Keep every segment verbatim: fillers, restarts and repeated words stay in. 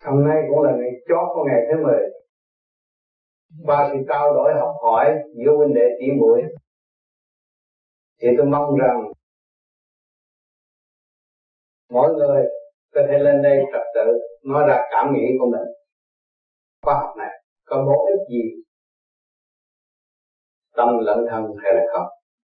Hôm nay cũng là ngày chót của ngày thứ mười. Qua sự trao đổi học hỏi giữa huynh đệ tỷ muội thì tôi mong rằng mỗi người có thể lên đây trật tự nói ra cảm nghĩ của mình. Khoa học này có bổ ích gì tâm lẫn thân hay là không,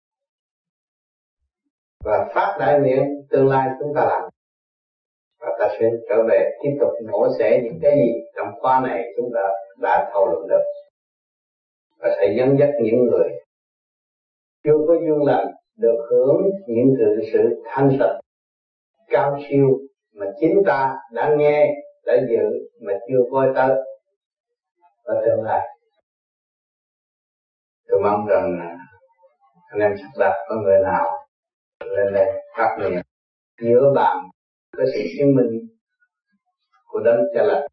và phát đại nguyện tương lai chúng ta làm, và ta sẽ trở về tiếp tục mổ xẻ những cái gì trong khóa này chúng ta đã thảo luận được, và sẽ dẫn dắt những người chưa có duyên lành được hưởng những sự sự thanh tịnh cao siêu mà chính ta đã nghe, đã dự mà chưa coi tới và tương lai. Tôi mong rằng anh em sắp đặt có người nào lên đây phát nguyện giữa bạn có sự chứng minh của đấng Cha Lành.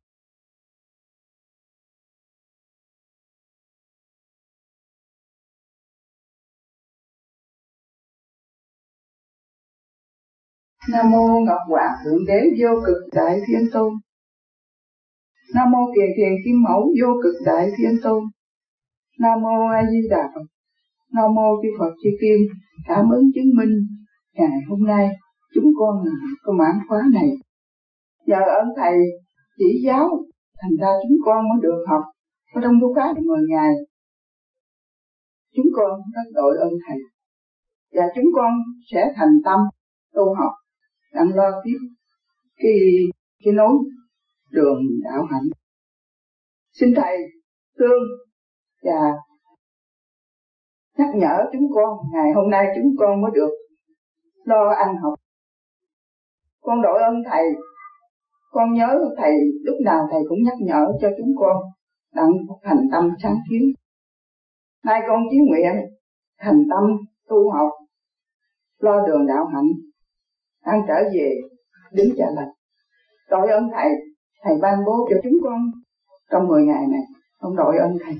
Nam mô Ngọc Hoàng Thượng Đế Vô Cực Đại Thiên Tôn. Nam mô Kiền Thiền Kim Mẫu Vô Cực Đại Thiên Tôn. Nam mô A Di Đà Phật. Nam mô Chư Phật Chư Kim. Cảm ơn chứng minh ngày hôm nay chúng con có mãn khóa này. Nhờ ơn thầy chỉ giáo, thành ra chúng con mới được học có trong khóa được mười ngày. Chúng con rất đội ơn thầy, và chúng con sẽ thành tâm tu học, đang lo tiếp cái cái nối đường đạo hạnh. Xin thầy thương và nhắc nhở chúng con, ngày hôm nay chúng con mới được lo ăn học. Con đội ơn thầy, con nhớ thầy lúc nào thầy cũng nhắc nhở cho chúng con đặng thành tâm sáng kiến. Nay con chí nguyện thành tâm tu học, lo đường đạo hạnh, đang trở về đứng Cha Lành. Đội ơn thầy, thầy ban bố cho chúng con trong mười ngày này, con đội ơn thầy.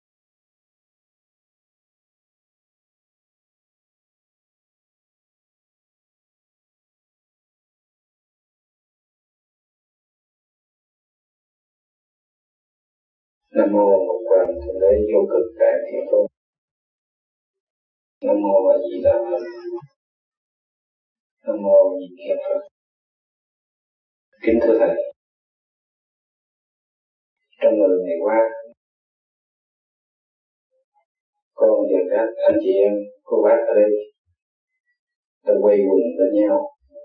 Nam mô Ngọc Hoàng Thượng Đế Vô Cực Đại Thiên Tôn. Nam mô A Di Đà Phật. Nam mô Nhị Thiện Phật. Kính thưa thầy, trong mười ngày qua, con và các anh chị em, cô bác ở đây đã quay quần bên nhau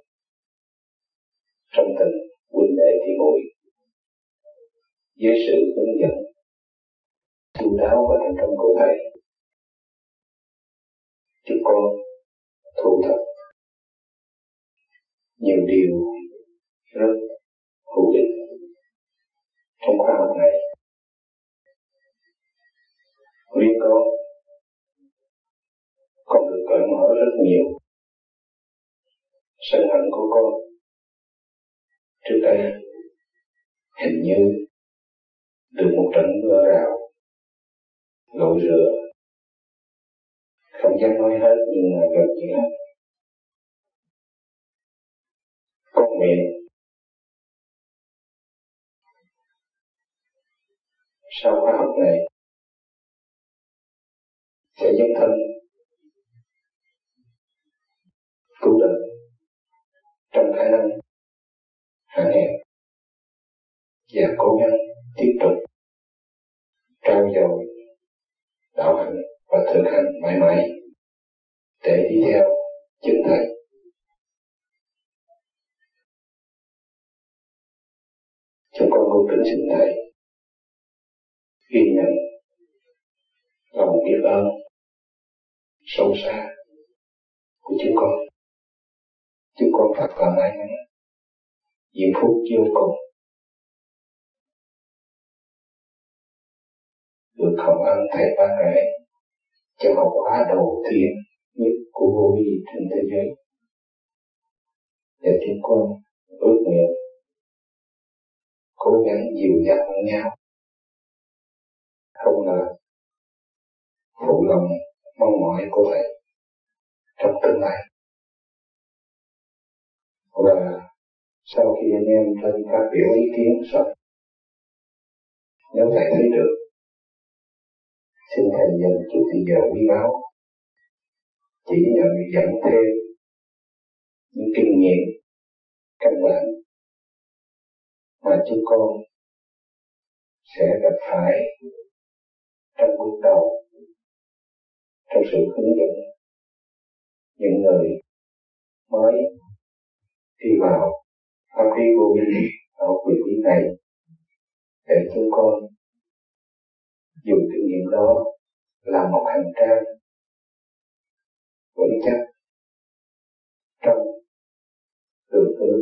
trong tình huynh đệ tỷ muội, dưới sự hướng dẫn chu đáo và thành công của thầy. Chúng con thu thập nhiều điều rất hữu ích trong khóa học này. Riêng con, con được cởi mở rất nhiều. Sân hận của con trước đây hình như được một trận mưa rào gội rửa, không dám nói hết nhưng mà gần như hết. Con nguyện sau khóa học này sẽ dấn thân cứu đời trong khả năng hạn hẹp và cố gắng tiếp tục trau dồi đạo hạnh và thực hành mãi mãi để đi theo chân thầy. Chúng con cung kính xin thầy ghi nhận lòng biết ơn sâu xa của chúng con. Chúng con thật là may mắn, diệu phúc vô cùng được hồng ân thầy ban rẽ cho học khóa đầu tiên nhất của vô vi trên thế giới, để chúng con ước nguyện cố gắng dìu dắt lẫn nhau, không là phụ lòng mong mỏi của thầy trong tương lai. Và sau khi anh em lên phát biểu ý kiến xong, nếu thầy thấy được, xin thầy dành chút thời giờ quý báu chỉ nhận dẫn thêm những kinh nghiệm căn bản mà chúng con sẽ gặp phải trong bước đầu trong sự hướng dẫn những người mới đi vào pháp khí vô vi ở quyền lý này, để chúng con dùng kinh nghiệm đó làm một hành trang vững chắc trong đường hướng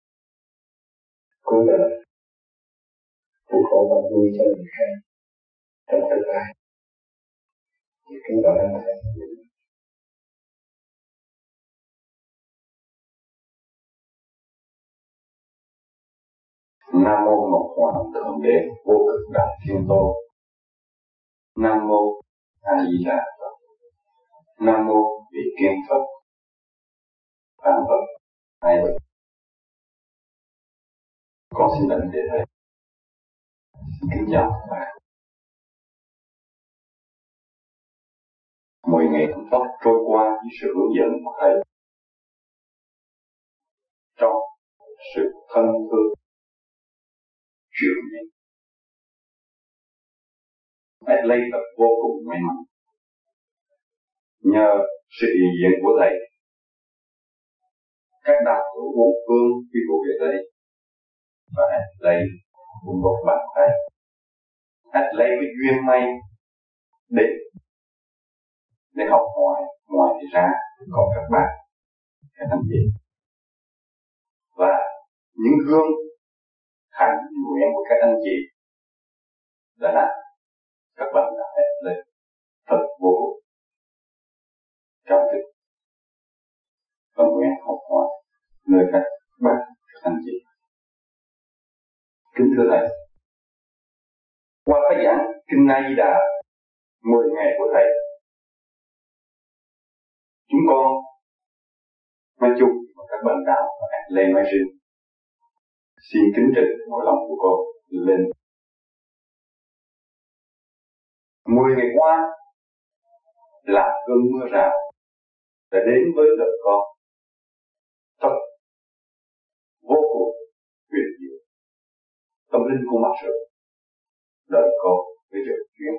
cuối đời, phù hộ và vui cho người khác trong tương lai. Kính gọi anh thầy. Nam mô Ngọc Hoàng Thượng Đế Vô Cực Đại Thiên Tôn. Nam mô A Di Đà Phật. Nam mô Vị Kiến Phật. Vạn vật hai vật. Con xin đảnh lễ thầy. Xin kính chào các bạn. Mười ngày thánh pháp trôi qua với sự hướng dẫn của thầy, trong sự thân thương chiều mến. Adley thật vô cùng may mắn. Nhờ sự hiện diện của thầy, các đạo hữu bốn phương quy tụ về đây, và Adley cũng một bàn tay. Adley với duyên may đến để học hỏi, ngoài ra còn các bạn, các anh chị, và những gương hạnh nguyện của các anh chị đã làm các bạn đã lên thật vô cùng cảm kích và nguyện học hỏi nơi các bạn, các anh chị. Kính thưa thầy, qua bài giảng kinh A Di Đà mười ngày của thầy, chúng con nói chung và các bạn đạo và các lê nói riêng xin kính trình nỗi lòng của con lên. Mười ngày qua là cơn mưa rào đã đến với đời con, thật vô cùng huyền diệu. Tâm linh của mặt trời đời con với giờ chuyên.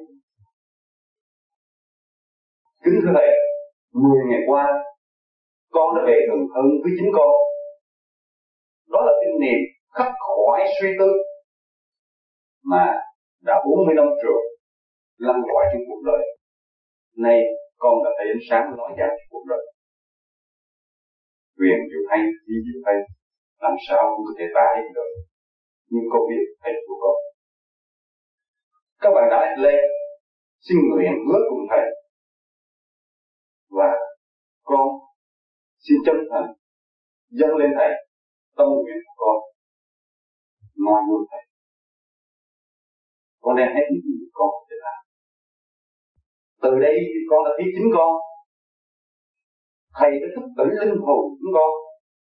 Kính thưa thầy, mười ngày qua con đã về gần hơn với chính con. Đó là kinh nghiệm khắc khoải suy tư mà đã bốn mươi năm trường lăn lỏi trong cuộc đời. Nay con đã thấy ánh sáng lóe ra trong cuộc đời. Huyền diệu hay, di diệu hay, làm sao cũng có thể tả hết được. Nhưng con biết thầy của con. Các bạn đã lên, xin nguyện hứa cùng thầy. Và con xin chân thành dâng lên thầy tâm nguyện của con, nói luôn thầy. Con đang hết những gì con có thể làm. Từ đây con đã biết chính con. Thầy đã thức tỉnh linh hồn của chúng con.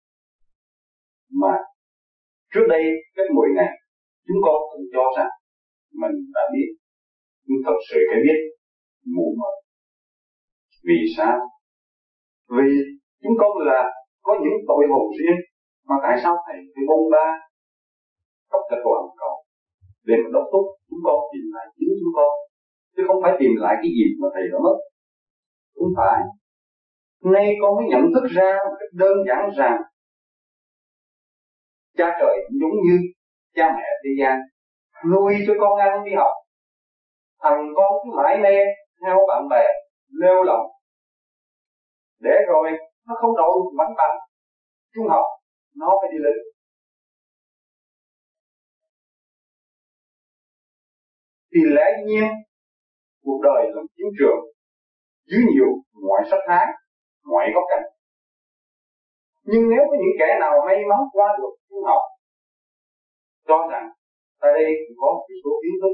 Mà trước đây cách mười ngày chúng con tự cho rằng mình đã biết, nhưng thật sự cái biết mù mờ. Vì sao? Vì chúng con là có những tội hồn riêng, mà tại sao thầy phải bôn ba khắp cả toàn cầu để mà đốc thúc chúng con tìm lại chính chúng con, chứ không phải tìm lại cái gì mà thầy đã mất. Không phải. Nay con mới nhận thức ra một cách đơn giản rằng cha trời giống như cha mẹ thế gian nuôi cho con ăn đi học. Thằng con cứ mãi mê theo bạn bè lêu lỏng, để rồi nó không đậu bánh bằng trung học, nó phải đi lính. Thì lẽ nhiên cuộc đời là chiến trường dưới nhiều ngoại sắc thái, ngoại góc cạnh. Nhưng nếu có những kẻ nào may mắn qua được trung học, cho rằng tại đây có một số kiến thức,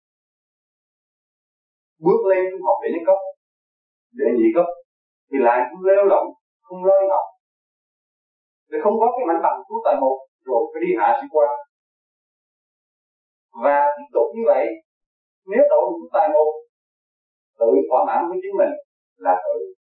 bước lên trung học để lên cấp, để nhị cấp, thì lại cũng lêu lỏng, không lo đi học, để không có cái mảnh bằng cuối tài một rồi phải đi hạ sĩ quan. Và tiếp tục như vậy, nếu độ được tài một, tự thỏa mãn với chính mình là tự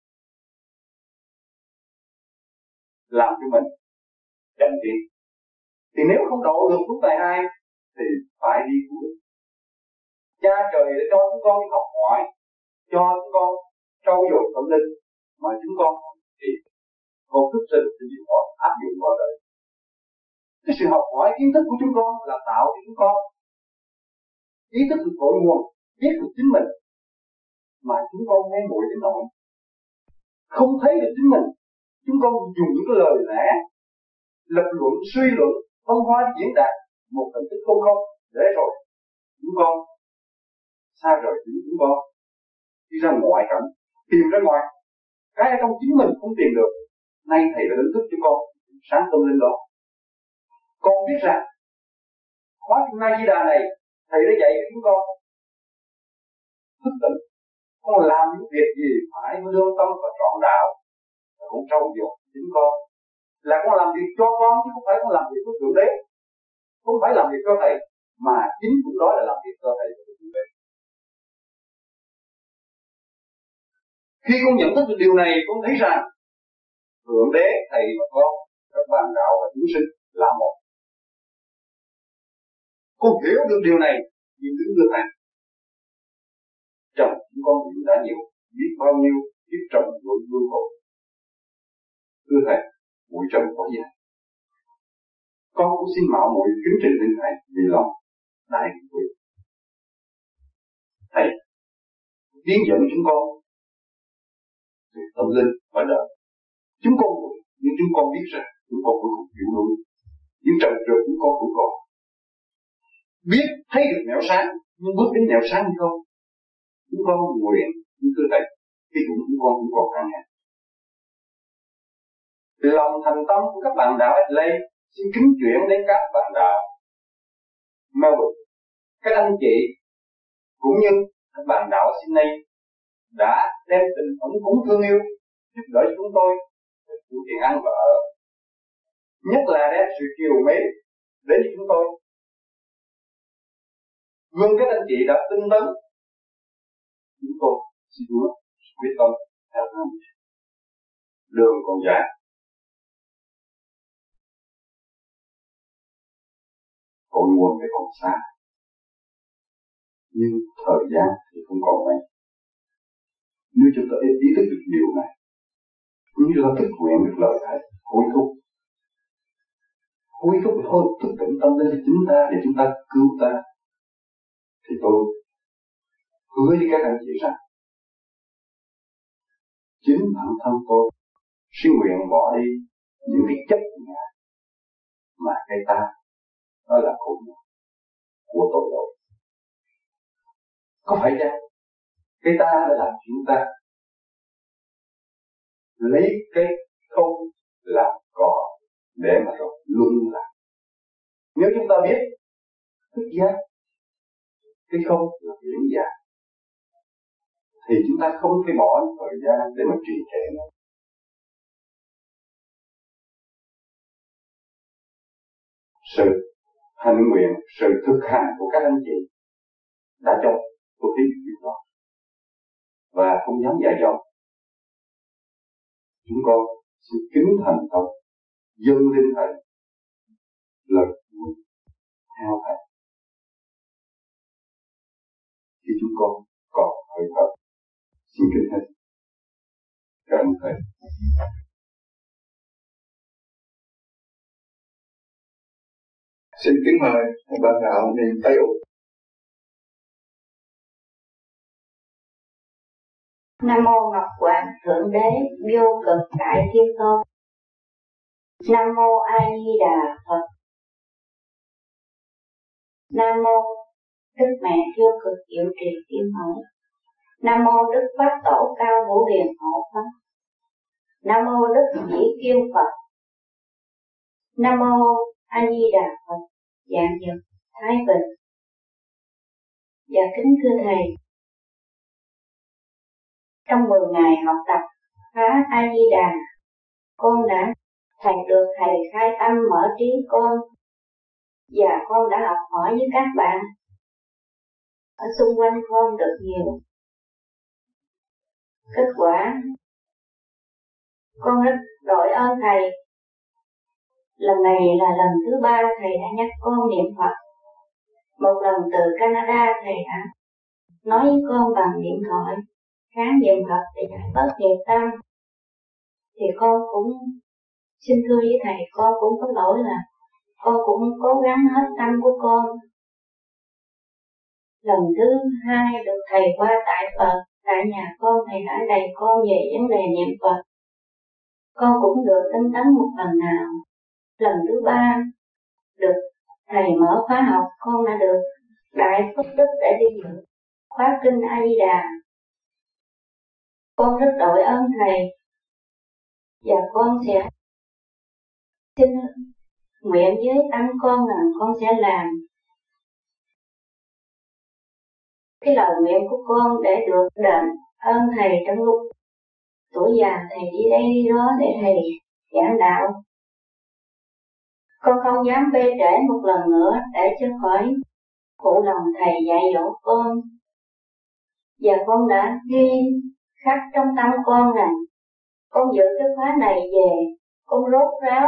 làm cho mình chậm tiến. Thì nếu không độ được phút tài hai thì phải đi cuối. Cha trời đã cho chúng con đi học hỏi, cho chúng con trau dồi tâm linh, mà chúng con thì con thức sinh thì chúng con áp dụng vào đời. Cái sự học hỏi kiến thức của chúng con là tạo cho chúng con ý thức được cội nguồn, biết được chính mình, mà chúng con nghe muội đến nỗi không thấy được chính mình. Chúng con dùng những cái lời lẽ lập luận, suy luận, phân hóa diễn đạt một hình thức không không, để rồi chúng con sai rồi chúng con đi ra ngoài cảnh, tìm ra ngoài cái ở trong chính mình không tìm được. Nay thầy đã đánh thức cho con sáng tâm linh đó. Con biết rằng khóa Na Di Đà này thầy đã dạy cho chúng con thức tỉnh. Con làm những việc gì phải lương tâm và trọn đạo, và con trau dồi chính con. Là con làm việc cho con chứ không phải con làm việc cho Thượng Đế, không phải làm việc cho thầy, mà chính cũng đó là làm việc cho thầy và Thượng Đế. Khi con nhận thức được điều này, con thấy rằng Thượng Đế, thầy và con, các bạn đạo và chúng sinh là một. Con hiểu được điều này, nhưng đứng được này, chồng chúng con cũng đã nhiều, biết bao nhiêu biết chồng của vương hộ. Thưa thầy, muội chồng có gì? Con cũng xin mạo muội kính trình lên thầy vì lòng đại quý. Thầy tiến dẫn chúng con về tâm linh và đời. Chúng con nhưng chúng con biết rằng chúng con cũng không hiểu đúng. Những trần trượt chúng con cũng còn biết thấy được nẻo sáng, nhưng bước đến nẻo sáng hay không? Chúng con nguyện, nhưng thưa thầy, khi cũng chúng con cũng còn hạn hẹp. Lòng thành tâm của các bạn đạo ở đây xin kính chuyển đến các bạn đạo Melbourne, các anh chị cũng như các bạn đạo ở Sydney đã đem tình ấm cúng thương yêu giúp đỡ chúng tôi phụ tiền ăn và ở, nhất là đem sự chiều mến đến chúng tôi. Gương các anh chị đã tinh tấn, chúng tôi xin Chúa quyết tâm theo hướng đường còn dài. Cội nguồn thì còn xa, nhưng thời gian thì không còn mấy. Nếu chúng ta ý thức được điều này, như là thực nguyện được lời thầy, hối thúc, hối thúc thôi thức tỉnh tâm linh chúng ta để chúng ta cứu ta, thì tôi hứa với các anh chị rằng chính bản thân tôi xin nguyện bỏ đi những cái chấp ngã mà cái ta đó là cội nguồn của tội lỗi. Có phải chăng cái ta đã làm chúng ta lấy cái không làm có để mà rồi luân lạc? Nếu chúng ta biết thức giác cái không là biển dài, thì chúng ta không phải bỏ thời gian để mà trì trệ nữa. Sự hành nguyện, sự thực hành của các anh chị đã cho tôi thấy điều đó, và không dám dài dòng. Chúng con xin kính thành tâm dâng lên thầy lời nguyện theo thầy khi chúng con còn hơi thở. Xin kính thầy, cảm ơn thầy. Xin kính mời bạn đạo miền Tây Úc. Nam mô Ngọc Hoàng Thượng Đế Vô Cực Đại Thiên Tôn. Nam mô A Di Đà Phật. Nam mô Đức Mẹ Vô Cực Diệu Trì Kim Mẫu. Nam mô Đức Pháp Tổ Cao Vũ Hiền Hộ Pháp. Nam mô Đức Chỉ Kiêu Phật. Nam mô A Di Đà Phật. Dạng Dực Thái Bình. Và kính thưa thầy, trong mười ngày học tập khóa A Di Đà, con đã thầy được thầy khai tâm mở trí con và con đã học hỏi với các bạn ở xung quanh con được nhiều. Kết quả con rất đội ơn thầy. Lần này là lần thứ ba thầy đã nhắc con niệm Phật. Một lần từ Canada thầy đã nói với con bằng điện thoại kháng niệm Phật để giải bớt nghiệp tâm. Thì con cũng xin thưa với thầy, con cũng có lỗi là con cũng cố gắng hết tâm của con. Lần thứ hai được thầy qua tại Phật, tại nhà con thầy đã đầy con về vấn đề niệm Phật. Con cũng được tinh tấn một lần nào. Lần thứ ba được thầy mở khóa học, con đã được đại phước đức để đi dự khóa kinh A Di Đà. Con rất đội ơn thầy và con sẽ xin nguyện với tâm con rằng con sẽ làm cái lời nguyện của con để được đền ơn thầy trong lúc tuổi già thầy đi đây đi đó để thầy giảng đạo. Con không dám bê trễ một lần nữa để cho khỏi phụ lòng thầy dạy dỗ con. Và con đã ghi khắc trong tâm con rằng con giữ cái khóa này về, con rốt ráo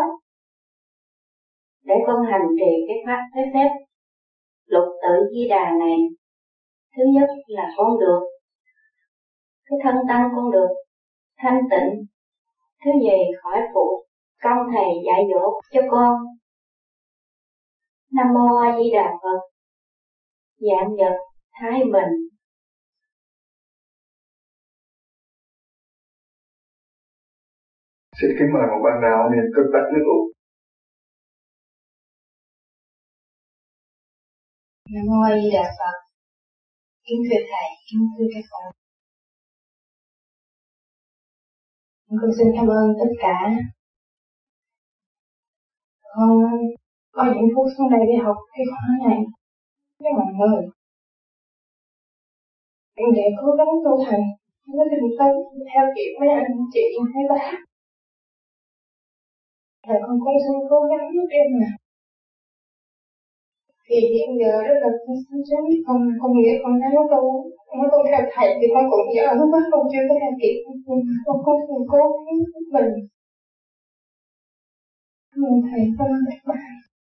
để con hành trì cái pháp cái phép lục tự Di Đà này. Thứ nhất là con được cái thân tâm con được thanh tịnh. Thứ nhì khỏi phụ công thầy dạy dỗ cho con. Nam mô A Di Đà Phật. Dạng vật thái bình. Xin kính mời một bạn đạo niệm cực bạch nước Úc. Nam mô A Di Đà Phật. Kính thưa thầy, kính thưa các con. Con xin cảm ơn tất cả. Con có những phút xuống đây để học cái khóa này với mọi người. Để cố gắng tu hành, nó tinh tấn theo kịp mấy anh chị hay bác. Và con cũng xin cố gắng giúp em mà. Thì hiện giờ rất là con sống sống, con con nghĩ con đang tu, con con theo thầy thì con cũng dở lúc đó con chưa có theo kịp, con con con cố gắng giúp mình. Cảm ơn thầy, cảm ơn các bạn.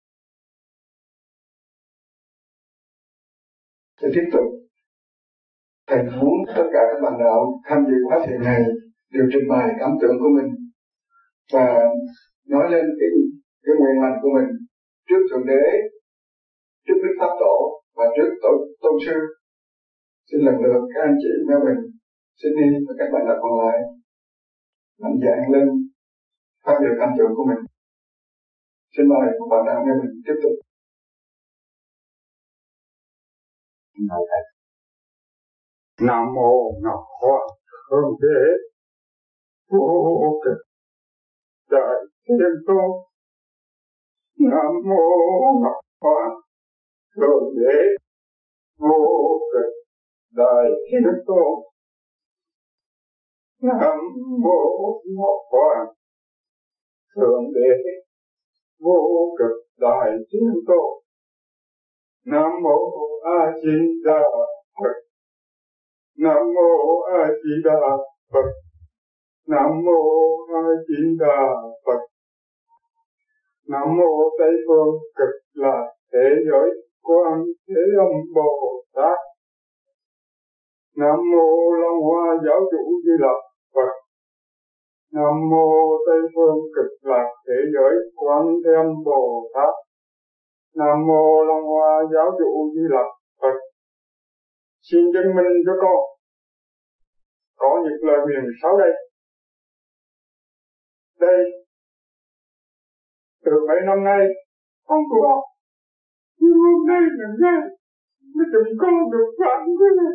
Để tiếp tục, thầy muốn tất cả các bạn đạo tham dự khóa thiền này đều trình bày cảm tưởng của mình và nói lên cái cái nguyện lành của mình trước thượng đế, trước đức pháp tổ và trước tổ tôn sư. Xin lần lượt các anh chị Melvin, Sydney và các bạn đạo còn lại mạnh dạn lên phát biểu cảm tưởng của mình. Xin mời một bạn đạo Melvin tiếp tục. Nam mô Ngọc Hoàng Thượng Đế Vô Cực Đại Thiên Tôn. Nam mô Ngọc Hoàng Thượng Đế Vô Cực Đại Thiên Tôn. Nam mô Ngọc Hoàng Thượng Đế Vô Cực Đại Thiên Tôn. Nam mô A Di Đà Phật. Nam mô A Di Đà Phật. Nam mô A Di Đà Phật. Nam mô Tây phương Cực Lạc Thế Giới Quan Thế Âm Bồ Tát. Nam mô Long Hoa Giáo chủ Di Lặc Phật. Nam mô Tây phương Cực Lạc Thế Giới Quan Thế Âm Bồ Tát. Nam mô Long Hoa Giáo chủ Di Lặc Phật. Xin chứng minh cho con có những lời nguyện sau đây. Đây, từ mấy năm nay không có, nhưng hôm nay là ngày mà chúng con được phản quyết.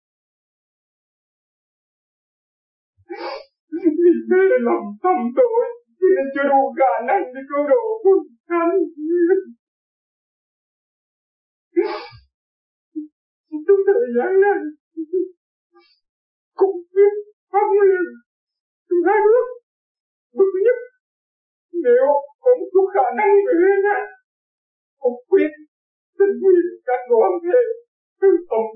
Vì thế lòng thầm tội thì nên chưa đủ khả năng để cứu độ quân thánh. Trong thời gian này cũng biết phát nguyện từ hai bước. Bước thứ nhất, nếu có một chút khả năng về lên này, cũng quyết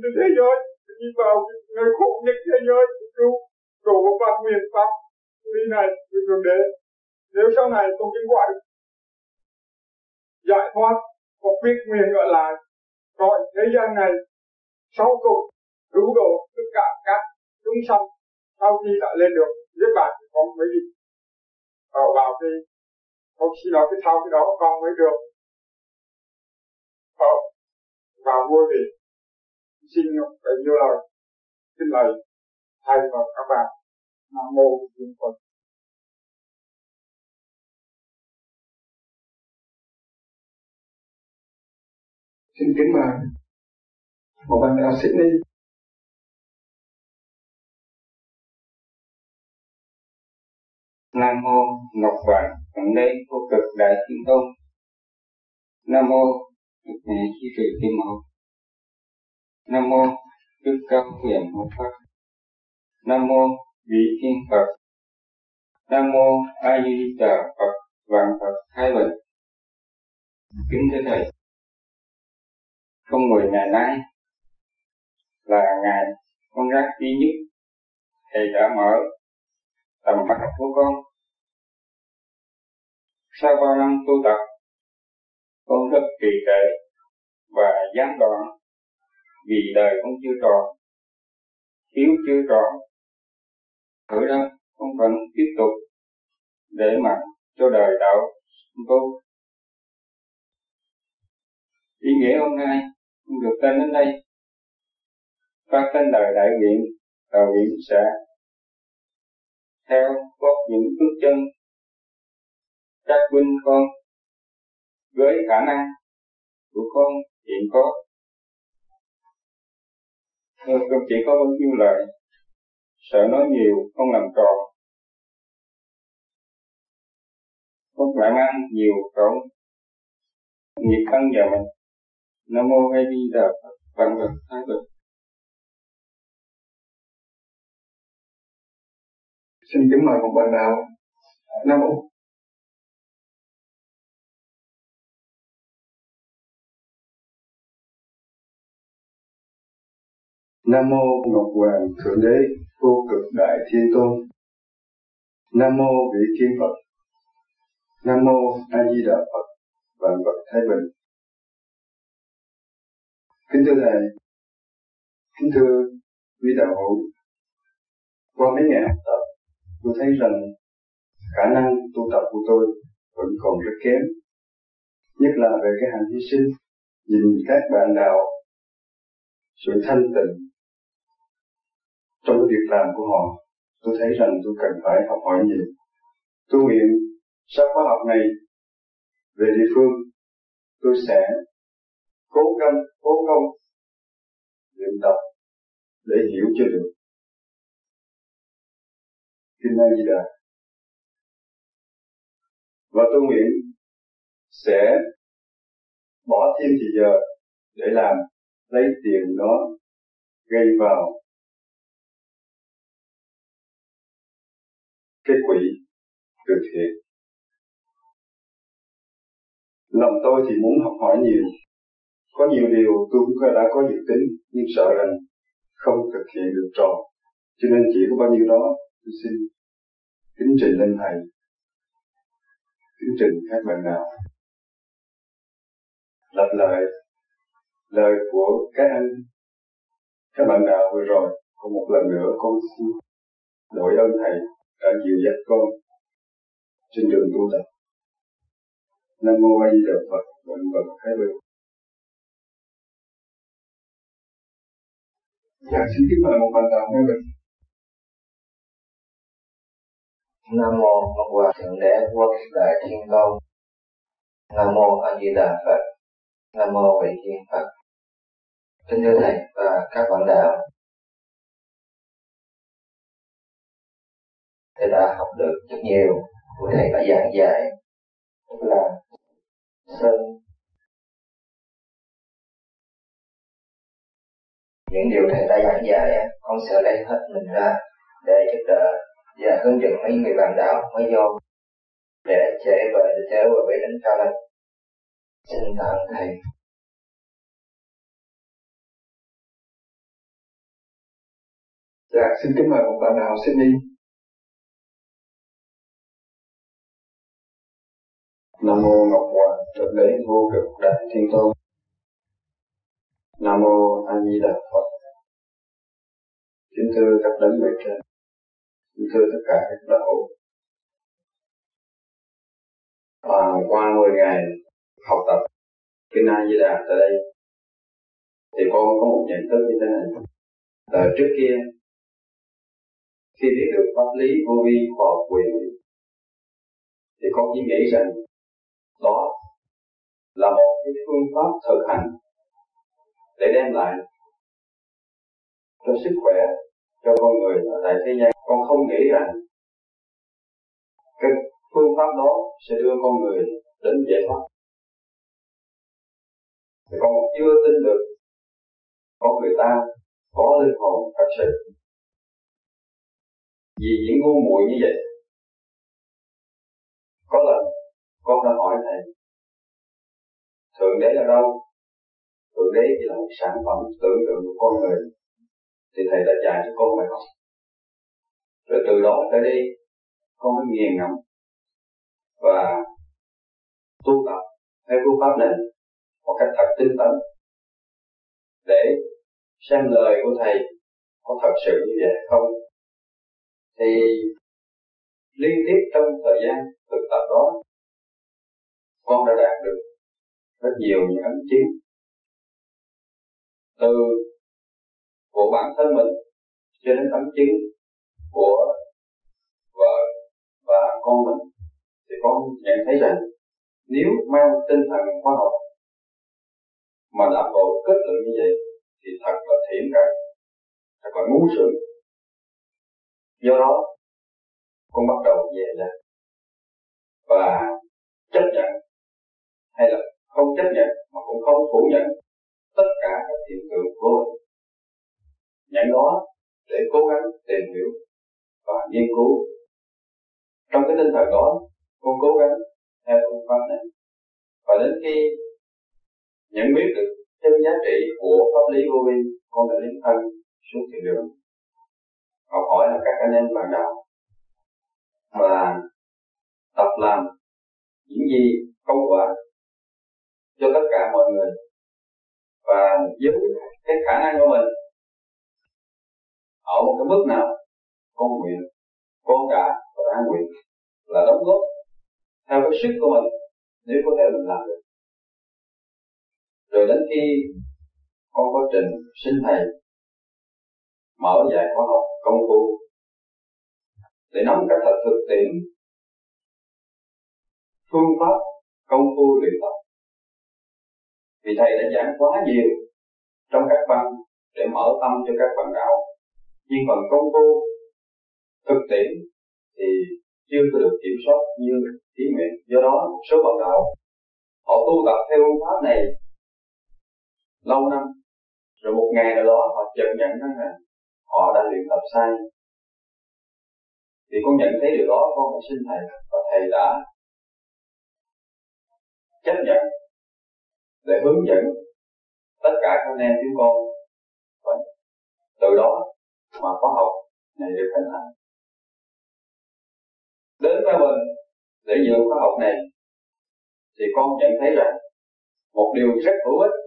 trên thế giới, đi vào nơi khổ nhất thế giới, cứu cầu Phật nguyện Pháp lý này từ thượng đế. Nếu sau này tôi chứng quả được giải thoát và quyết nguyện ở lại rồi thế gian này sau cùng cứu độ tất cả các chúng sanh sau khi đã lên được với bạn con mới đi ở vào thì không khi đó cái sau cái đó con mới được ở vào vui vị. Xin phải như lời xin lời thầy và các bạn. Nam mô Bổn Phật. Xin kính mời một bạn đạo Sydney. Nam mô Ngọc Hoàng Thượng Đế Vô Cực Đại Thiên Tôn. Nam mô Đức Mẹ Chi Trì Kim Mẫu. Nam mô Đức Cao Huyền Hộ Pháp. Nam mô Vị Thiên Phật. Nam mô A Di Đà Phật. Vạn Phật Thái Bình. Kính thưa thầy, không mười ngày nay là ngày con rác duy nhất thầy đã mở tầm mắt của con. Sau bao năm tu tập, con rất trì trệ và gián đoạn vì đời con chưa tròn, thiếu chưa tròn. Ở đó con vẫn tiếp tục để mà cho đời đạo tu. Ý nghĩa hôm nay con được tên đến đây, phát tên đời đại nguyện, đạo nguyện sẽ theo gót những bước chân các huynh con với khả năng của con hiện có. Con chỉ có bao nhiêu lời, sợ nói nhiều không làm tròn, không lại mang nhiều trọn nghiệp thân vào mình. Nam mô A Di Đà Phật. Vạn Phật Thái Bình. Xin kính mời một bạn đạo. Nam mô. Nam mô Ngọc Hoàng Thượng Đế Vô Cực Đại Thiên Tôn. Nam mô Vị Thiên Phật. Nam mô A Di Đà Phật. Vạn Phật Thái Bình. Kính thưa thầy, kính thưa quý đạo hữu, qua mấy ngày học tập, tôi thấy rằng khả năng tu tập của tôi vẫn còn rất kém, nhất là về cái hành hy sinh. Nhìn các bạn đạo, sự thanh tịnh trong cái việc làm của họ, tôi thấy rằng tôi cần phải học hỏi nhiều. Tôi nguyện sau khóa học này về địa phương, tôi sẽ cố gắng, cố công luyện tập để hiểu cho được. Kinh A Di Đà. Và tôi nguyện sẽ bỏ thêm thời giờ để làm, lấy tiền đó gây vào cái quỹ từ thiện. Lòng tôi thì muốn học hỏi nhiều, có nhiều điều tôi cũng đã có dự tính, nhưng sợ rằng không thực hiện được tròn, cho nên chỉ có bao nhiêu đó tôi xin kính trình lên thầy, kính trình các bạn đạo. Lặp lại lời của các anh, các bạn đạo vừa rồi, còn một lần nữa con xin đội ơn thầy đã dìu dắt con trên đường tu tập. Nam mô A Di Đà Phật. Vạn Phật Thái Bình. Dạ, xin kính mời một bạn đạo Thái Bình. Nam mô Ngọc Hoàng Thượng Đế Vô Cực Đại Thiên Tôn. Nam mô A Di Đà Phật. Nam mô Vị Thiên Phật. Kính thưa thầy và các bạn đạo, thầy đã học được rất nhiều của thầy đã giảng dạy, tức là sơn những điều thầy đã giảng dạy, con sẽ lấy hết mình ra để giúp đỡ và hướng dẫn mấy người bạn đạo mới vô để trở về để trở về với đỉnh cao lành. Xin tạ ơn thầy. Dạ, xin kính mời một bạn nào xin đi. Nam mô Ngọc Hoàng Thượng Đế Vô Cực Đại Thiên Tôn. Nam mô A Di Đà Phật. Kính thưa các đấng bề trên, kính thưa tất cả các đạo. À, qua mười ngày học tập kinh A Di Đà tại đây, thì con có một nhận thức như thế này. Là trước kia, khi biết được pháp lý vô vi khoa học quyền, thì con chỉ nghĩ rằng đó là một cái phương pháp thực hành để đem lại cho sức khỏe cho con người ở tại thế gian. Con không nghĩ rằng cái phương pháp đó sẽ đưa con người đến giải thoát. Thì con chưa tin được con người ta có linh hồn thật sự. Vì những ngu muội như vậy, có lần con đã hỏi thầy, Thượng Đế ở đâu? Thượng Đế chỉ là một sản phẩm tưởng tượng của con người. Thì thầy đã dạy cho con bài học. Rồi từ đó tới đây, con mới nghiền ngẫm và tu tập theo phương pháp này một cách thật tinh tấn, để xem lời của thầy có thật sự như vậy không. Thì liên tiếp trong thời gian thực tập đó, con đã đạt được rất nhiều những ấn chứng từ của bản thân mình cho đến ấn chứng của vợ và con mình. Thì con nhận thấy rằng nếu mang tinh thần khoa học mà đã có kết luận như vậy thì thật là thiển cận, thật là ngu xuẩn. Do đó con bắt đầu về ra và chấp nhận, hay là không chấp nhận mà cũng không phủ nhận tất cả các hiện tượng vô hình. Nhận đó để cố gắng tìm hiểu và nghiên cứu. Trong cái tinh thần đó, con cố gắng theo phương pháp này, và đến khi nhận biết được chân giá trị của pháp lý vô vi, con đã đến thân suốt thiền đường, học hỏi là các anh em bạn đạo và tập làm những gì công quả cho tất cả mọi người. Và với cái khả năng của mình, ở một cái bước nào, con nguyện, con đã và đã nguyện là đóng góp theo cái sức của mình, nếu có thể mình làm được. Rồi đến khi con có trình xin thầy mở dạy khóa học công phu để nắm cách thật thực tiễn phương pháp công phu luyện tập. Vì thầy đã giảng quá nhiều trong các văn để mở tâm cho các bạn đạo, nhưng phần công phu thực tiễn thì chưa có được kiểm soát như ý nguyện. Do đó một số bạn đạo họ tu tập theo phương pháp này lâu năm, rồi một ngày nào đó họ chợt nhận rằng là họ đã luyện tập sai. Thì con nhận thấy điều đó, con phải xin thầy, và thầy đã chấp nhận để hướng dẫn tất cả các anh em chúng con, và từ đó mà khóa học này được hình thành. Đến với mình để dự khóa học này thì con nhận thấy rằng một điều rất hữu ích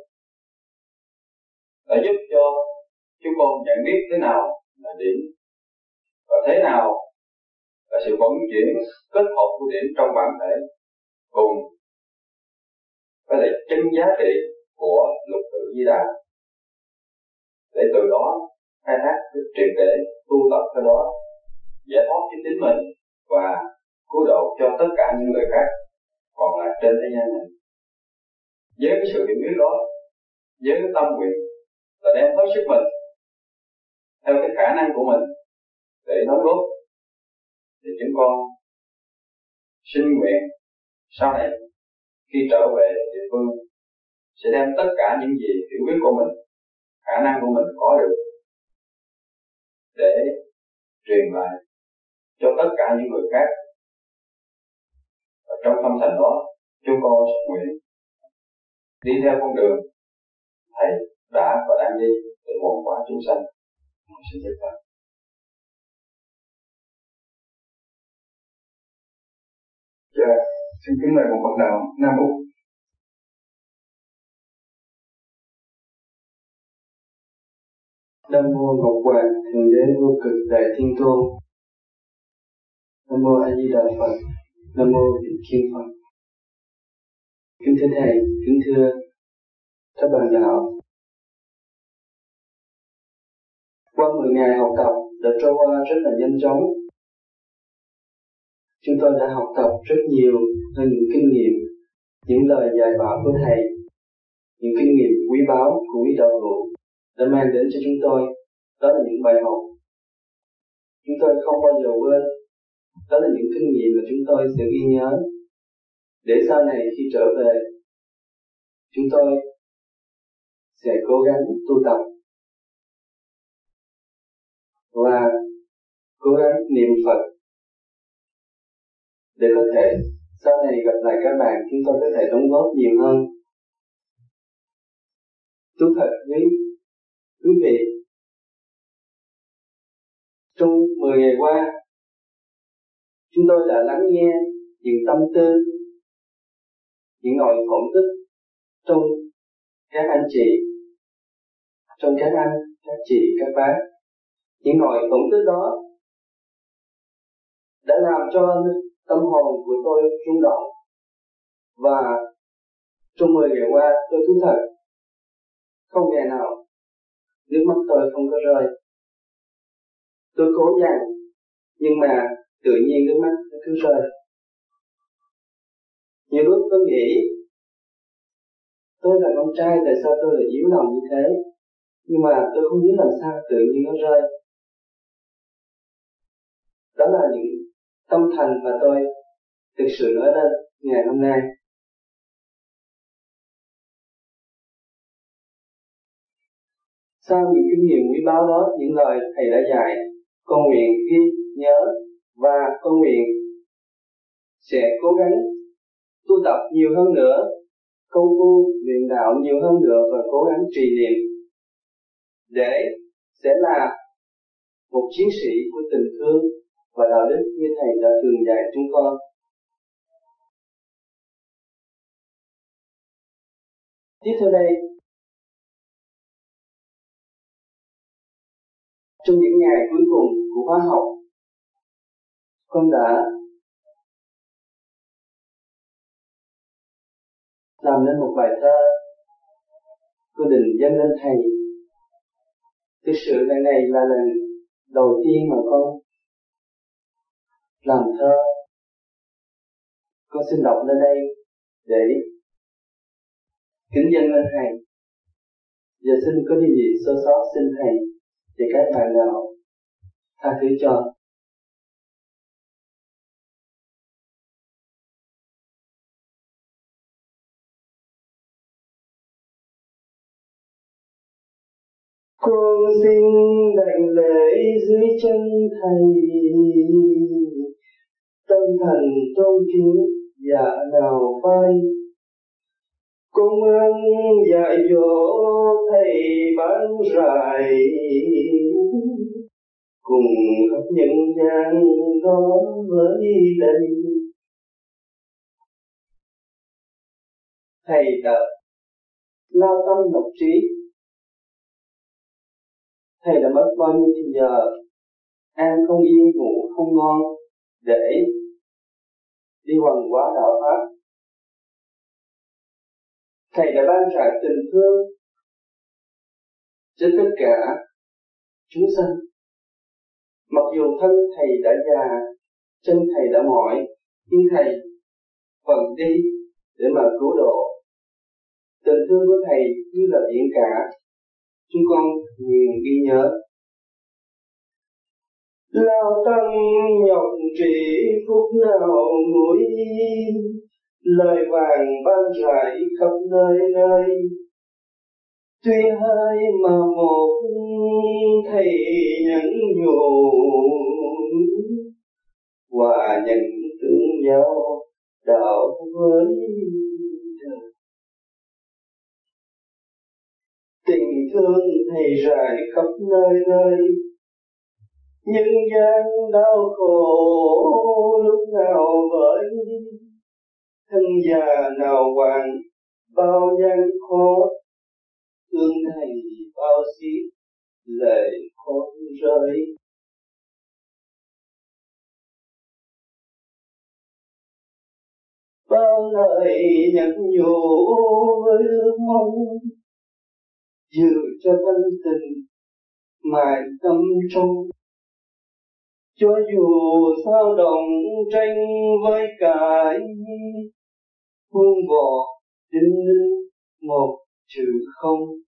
đã giúp cho chúng con nhận biết thế nào là điểm và thế nào là sự vận chuyển kết hợp của điểm trong bản thể, cùng với lại chân giá trị của lục tự Di Đà, để từ đó khai thác triệt để tu tập cái đó, giải thoát cho chính mình và cứu độ cho tất cả những người khác còn lại trên thế gian này. Với cái sự hiểu biết đó, với cái tâm nguyện là đem hết sức mình theo cái khả năng của mình để đóng góp, thì chúng con xin nguyện sau này khi trở về địa phương sẽ đem tất cả những gì hiểu biết của mình, khả năng của mình có được để truyền lại cho tất cả những người khác. Và trong tâm thành đó, chúng con nguyện đi theo con đường thầy đã và đang đi để hoàn hóa chúng sanh. Xin chào. Dạ, xin kính mời một bậc đạo. Nam Mô. Nam Mô Ngọc Hoàng Thượng Đế Vô Cực Đại Thiên Tôn. Nam Mô A Di Đà Phật. Nam Mô Thích Thiên Phật. Kính thưa Thầy, kính thưa các bạn đạo. Qua mười ngày học tập đã trôi qua rất là nhanh chóng. Chúng tôi đã học tập rất nhiều hơn những kinh nghiệm, những lời dạy bảo của Thầy, những kinh nghiệm quý báu của quý đạo hữu đã mang đến cho chúng tôi. Đó là những bài học chúng tôi không bao giờ quên. Đó là những kinh nghiệm mà chúng tôi sẽ ghi nhớ để sau này khi trở về chúng tôi sẽ cố gắng tu tập và cố gắng niệm Phật để có thể sau này gặp lại các bạn chúng tôi có thể đóng góp nhiều hơn. Thú thật với quý vị, trong mười ngày qua chúng tôi đã lắng nghe những tâm tư, những ngòi phỏng tích trong các anh chị, trong các anh, các chị, các bác. Những ngòi phỏng tích đó đã làm cho tâm hồn của tôi rung động. Và trong mười ngày qua tôi thú thật, không ngày nào nước mắt tôi không có rơi. Tôi cố gắng, nhưng mà tự nhiên nước mắt nó cứ rơi. Nhiều lúc tôi nghĩ, tôi là con trai, tại sao tôi lại yếu lòng như thế? Nhưng mà tôi không biết làm sao tự nhiên nó rơi. Đó là những tâm thành mà tôi thực sự nói lên ngày hôm nay. Sau những kinh nghiệm quý báu đó, những lời Thầy đã dạy, con nguyện ghi nhớ và con nguyện sẽ cố gắng tu tập nhiều hơn nữa, công phu luyện đạo nhiều hơn nữa và cố gắng trì niệm để sẽ là một chiến sĩ của tình thương và đạo đức như Thầy đã thường dạy chúng con. Tiếp theo đây, trong những ngày cuối cùng của khóa học, con đã làm nên một bài thơ tôi định dâng lên Thầy. Thực sự lần này là lần đầu tiên mà con làm thơ. Con xin đọc lên đây để kính dâng lên Thầy. Giờ xin có điều gì sơ sót xin Thầy và các bạn đạo tha thứ cho. Con xin đảnh lễ dưới chân Thầy, tâm thành tôn kính dạ nào phai. Công ơn dạy dỗ Thầy bán rải, cùng khắp nhân gian đó với đây. Thầy đã lao tâm độc trí, Thầy đã mất bao nhiêu thì giờ ăn không yên ngủ không ngon để đi hoằng hóa đạo pháp. Thầy đã ban rải tình thương cho tất cả chúng sanh. Mặc dù thân Thầy đã già, chân Thầy đã mỏi, nhưng Thầy vẫn đi để mà cứu độ. Tình thương của Thầy như là biển cả, chúng con nguyện ghi nhớ. Lao tâm nhọc trị phút nào nguội, lời vàng ban rải khắp nơi nơi. Tuy hai mà một, Thầy nhẫn nhủ, hòa nhận tương giao đạo với đời. Tình thương Thầy rải khắp nơi nơi, nhân gian đau khổ lúc nào với. thân già nào hoàng bao gian khó, thương thầy bao xiết lệ khó rơi. Bao lời nhắn nhủ với ước mong, giữ cho thân tình mãi tâm trong. Cho dù sao động tranh với cái buông bỏ đinh ninh một chữ không.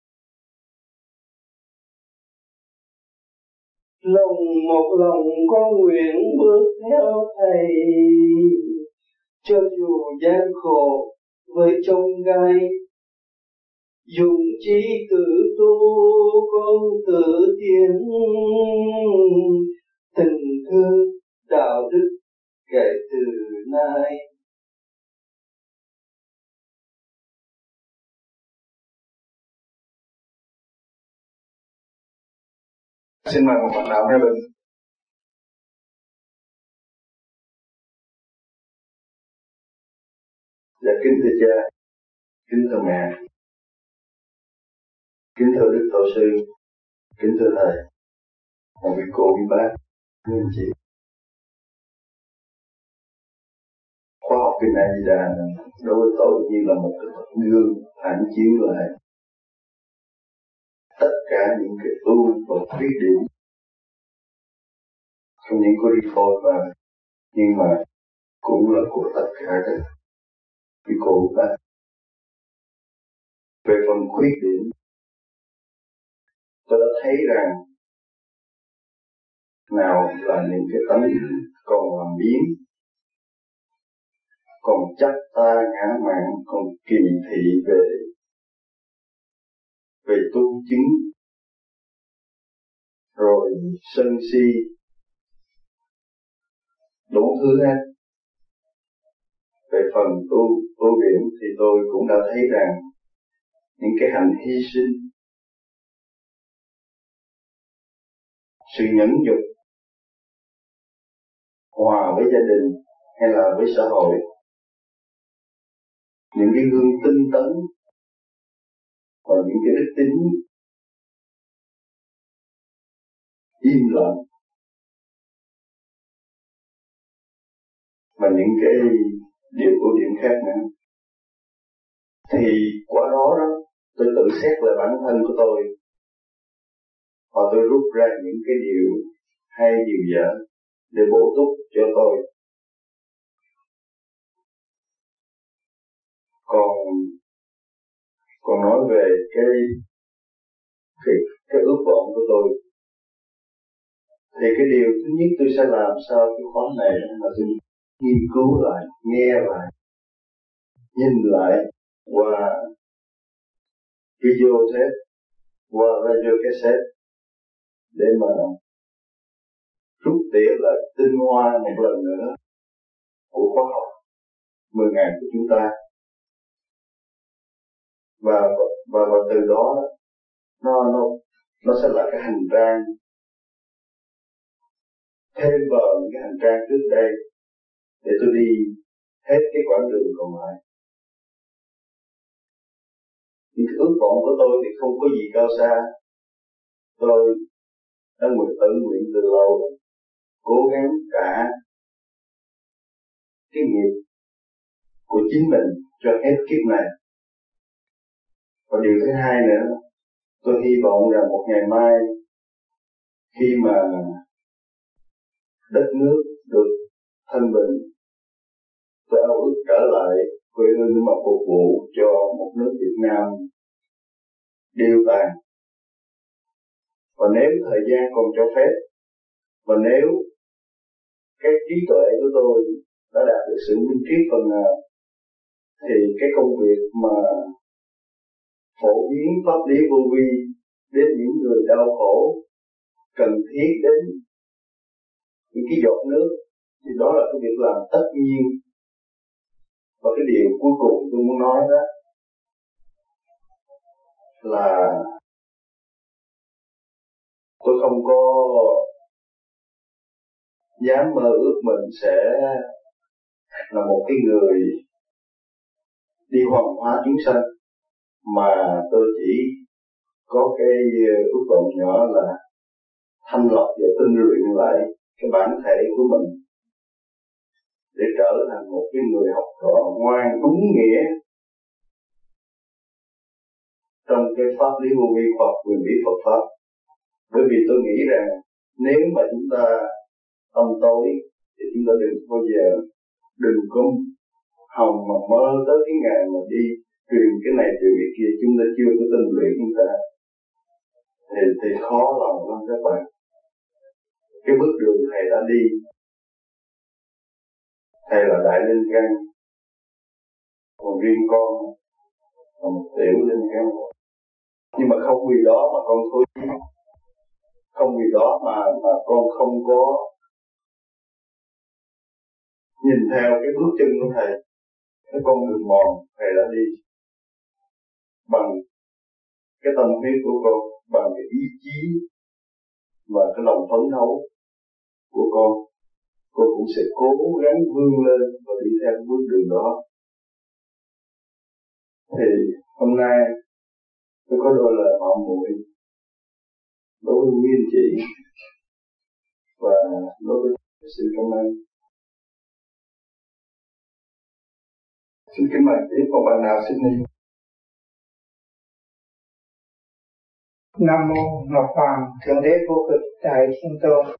Lòng một lòng con nguyện bước theo thầy, cho dù gian khổ với chông gai. Dùng trí tự tu con tự tiến, tình thương đạo đức kể từ nay. Xin mời một bạn đạo hai bên. Dạ kính thưa cha, kính thưa mẹ, kính thưa Đức Tổ sư, kính thưa thầy, một vị cô, vị bác, quý anh chị. Khoa học kinh A Di Đà đối với tôi như là một cái tấm gương phản chiếu lại tất cả những cái ưu và khuyết điểm, không những của Rico và nhưng mà cũng là của tất cả các vị cô, vị bác. Về phần khuyết điểm, tôi đã thấy rằng nào là những cái tấm còn làm biến, còn chấp ta ngã mạn, còn kỳ thị về về tu chứng, rồi sân si đủ thứ hết. Về phần tu tu viện thì tôi cũng đã thấy rằng những cái hành hy sinh, sự nhẫn nhục, hòa với gia đình hay là với xã hội, những cái gương tinh tấn và những cái đức tính im lặng và những cái điều ưu điểm khác nữa, thì qua đó đó tôi tự xét lại bản thân của tôi và tôi rút ra những cái điều hay, điều dở để bổ túc cho tôi. Còn còn nói về cái cái cái ước vọng của tôi thì cái điều thứ nhất tôi sẽ làm sao cái khóa này là tôi nghiên cứu lại, nghe lại, nhìn lại qua video tape, qua radio cassette để mà rút tỉa lại tinh hoa một lần nữa của khóa học mười ngày của chúng ta. Và và và từ đó nó nó nó sẽ là cái hành trang thêm vào những cái hành trang trước đây để tôi đi hết cái quãng đường còn lại. Những cái ước vọng của tôi thì không có gì cao xa. Tôi đã nguyện tự nguyện từ lâu, cố gắng cả cái nghiệp của chính mình cho hết kiếp này. Và điều thứ hai nữa, tôi hy vọng rằng một ngày mai khi mà đất nước được thanh bình, tôi ao ước trở lại quê hương để mà phục vụ cho một nước Việt Nam điêu tàn. Và nếu thời gian còn cho phép, và nếu cái trí tuệ của tôi đã đạt được sự minh triết phần nào, thì cái công việc mà phổ biến pháp lý vô vi đến những người đau khổ, cần thiết đến những cái giọt nước, thì đó là cái việc làm tất nhiên. Và cái điều cuối cùng tôi muốn nói đó là tôi không có dám mơ ước mình sẽ là một cái người đi hoàn hóa chúng sanh, mà tôi chỉ có cái ước vọng nhỏ là thanh lọc và tinh luyện lại cái bản thể của mình để trở thành một cái người học trò ngoan đúng nghĩa trong cái pháp lý vô vi hoặc quyền bí Phật pháp. Bởi vì tôi nghĩ rằng nếu mà chúng ta tâm tối thì chúng ta đừng bao giờ đừng có hòng mà mơ tới cái ngày mà đi truyền cái này truyền cái kia, chúng ta chưa có tinh luyện chúng ta thì thì khó lòng lắm các bạn. Cái bước đường thầy đã đi, thầy là đại linh căn, còn riêng con là một tiểu linh căn, nhưng mà không vì đó mà con thôi, không vì đó mà mà con không có nhìn theo cái bước chân của thầy, cái con đường mòn thầy đã đi bằng cái tâm huyết của con, bằng cái ý chí và cái lòng phấn đấu của con, con cũng sẽ cố gắng vươn lên và đi theo bước đường đó. Thì hôm nay tôi có đôi lời mạo muội đối với quý anh chị và đối với sự cảm ơn. Xin kính mời tiếp một bạn nào xin đi. Nam mô Ngọc Hoàng Thượng Đế Vô Cực Đại Thiên Tôn.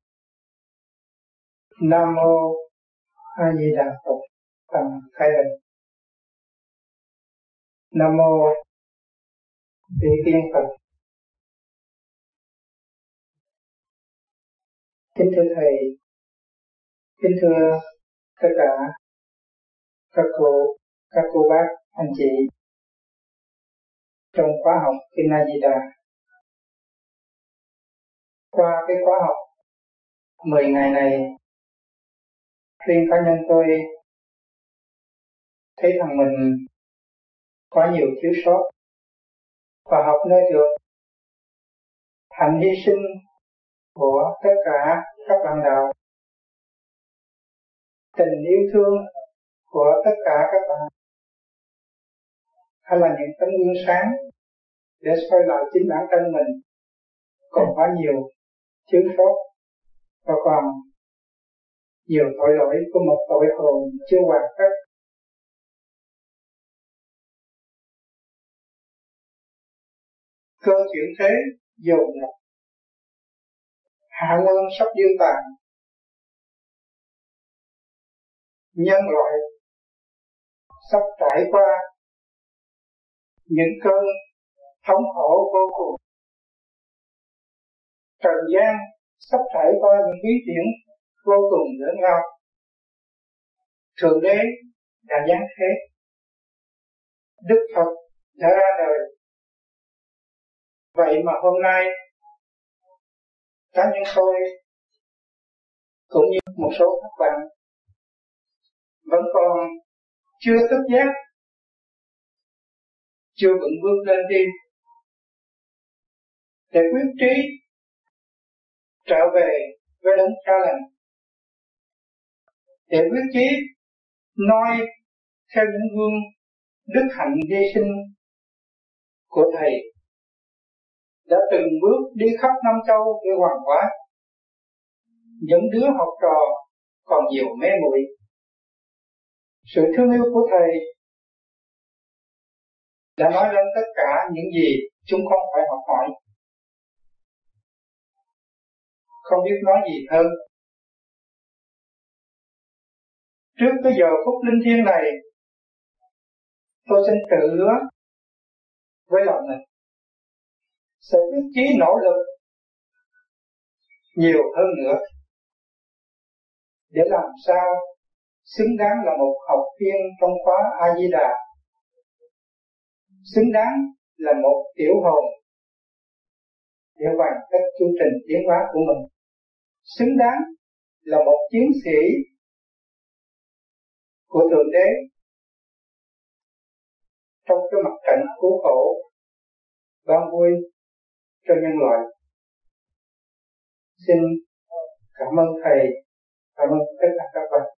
Nam mô A Di Đà Phật Bằng Khai Bình. Nam mô Vị Tiên Phật. Kính thưa thầy, kính thưa tất cả các cô, các cô bác, anh chị trong khóa học Kinh A Di Đà. Qua cái khóa học mười ngày này, riêng cá nhân tôi thấy rằng mình có nhiều thiếu sót và học nơi được hạnh hy sinh của tất cả các bạn đạo, tình yêu thương của tất cả các bạn, hay là những tấm gương sáng để soi lại chính bản thân mình còn quá nhiều thiếu sót và còn nhiều tội lỗi của một tội hồn chưa hoàn tất. Cơ chuyển thế dồn nhập, hạ nguyên sắp điêu tàn, nhân loại sắp trải qua những cơn thống khổ vô cùng. Trần gian sắp trải qua những biến chuyển vô cùng lớn lao. Thượng Đế đã giáng thế, Đức Phật đã ra đời. Vậy mà hôm nay cá nhân tôi cũng như một số các bạn vẫn còn chưa thức giác, chưa vững bước lên đi để quyết trí trở về với đấng Cha Lành, để quyết chí noi theo những gương đức hạnh hy sinh của thầy đã từng bước đi khắp năm châu để hoàn hóa những đứa học trò còn nhiều mê muội. Sự thương yêu của thầy đã nói lên tất cả những gì chúng con phải học hỏi. Không biết nói gì hơn. Trước cái giờ phút linh thiêng này, tôi xin tự hứa với lòng mình sẽ quyết chí nỗ lực nhiều hơn nữa để làm sao xứng đáng là một học viên trong khóa A Di Đà, xứng đáng là một tiểu hồn để hoàn tất chương trình tiến hóa của mình, xứng đáng là một chiến sĩ của Thượng Đế trong cái mặt trận cứu khổ ban vui cho nhân loại. Xin cảm ơn thầy, cảm ơn tất cả các bạn.